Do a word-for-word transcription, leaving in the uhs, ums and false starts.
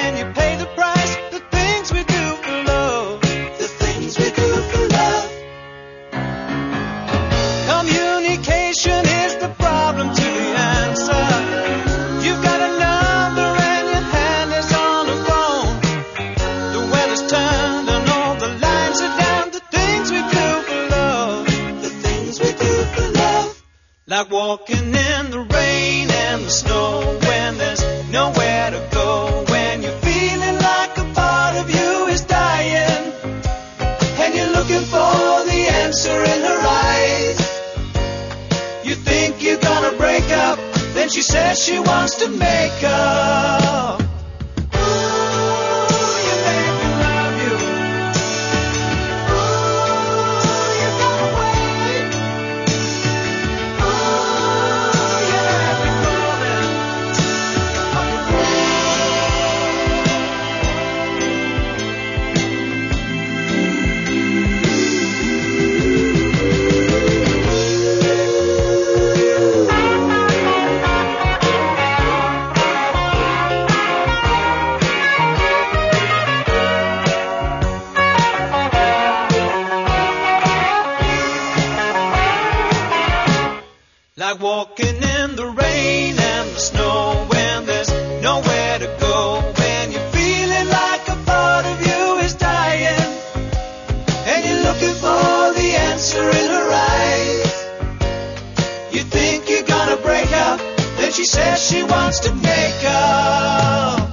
when you pay the price. The things we do for love, the things we do for love. Communication is the problem to the answer. You've got a number and your hand is on the phone. The weather's turned and all the lines are down. The things we do for love, the things we do for love. Like walking in the rain and the snow when there's nowhere to go. When you're feeling like a part of you is dying and you're looking for the answer in her eyes. You think you're gonna break up, then she says she wants to make up. Ooh, you make me love you. Ooh, you gotta wait. Ooh, you have me calling. Like walking in the rain and the snow when there's nowhere to go. When you're feeling like a part of you is dying and you're looking for the answer in her eyes. You think you're gonna break up, then she says she wants to make up.